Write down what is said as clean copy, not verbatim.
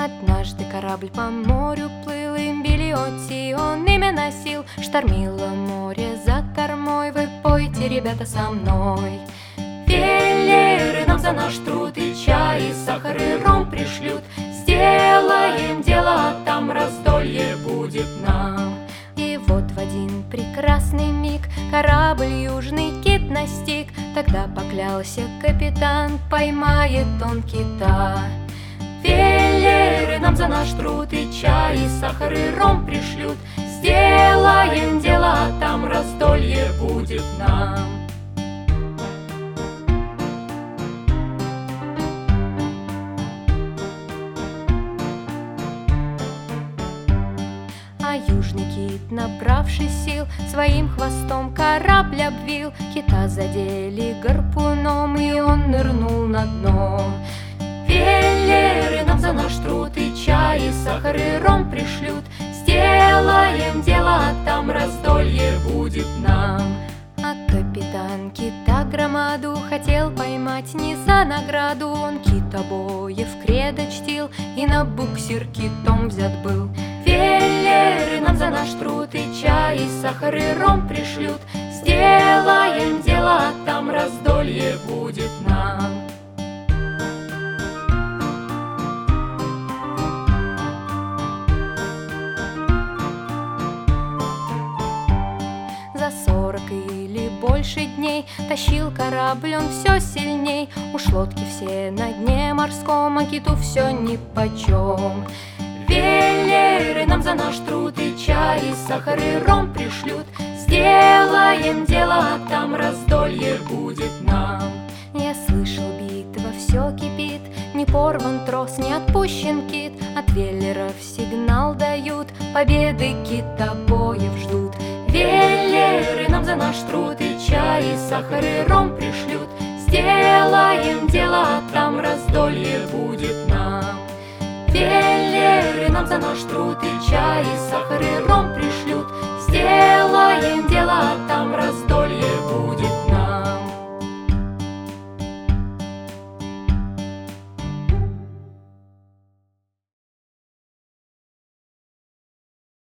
Однажды корабль по морю плыл, имбилиоти он имя носил. Штормило море за кормой, вы пойте, ребята, со мной. Веллеры нам за наш труд и чай, и сахар, и ром пришлют. Сделаем дело, а там раздолье будет нам. И вот в один прекрасный миг корабль южный кит настиг. Тогда поклялся капитан, поймает он кита. Веллеры нам за наш труд и чай, и сахар, и ром пришлют. Сделаем дело, а там раздолье будет нам. А южный кит, набравший сил, своим хвостом корабль обвил. Кита задели гарпуном, и он нырнул на дно. Веллеры нам за наш труд и чай, и сахар, и ром пришлют. Сделаем дело, а там раздолье будет нам. А капитан кита громаду хотел поймать не за награду. Он китобоев кредо чтил и на буксир китом взят был. Веллеры нам за наш труд и чай, и сахар, и ром пришлют. Сделаем дело, а там раздолье будет нам. За 40 или больше дней тащил корабль он все сильней. Уж лодки все на дне морском, а киту все нипочем. Веллеры нам за наш труд и чай, и сахар, и ром пришлют. Сделаем дело, а там раздолье будет нам. Я слышал, битва все кипит, не порван трос, не отпущен кит. От веллеров сигнал дают, победы китобоев ждут. Веллеры нам за наш труд и чай, и сахар, и ром пришлют. Сделаем дело, а там раздолье будет нам. Веллеры нам за наш труд и чай, и сахар, и ром пришлют. Сделаем дело, а там раздолье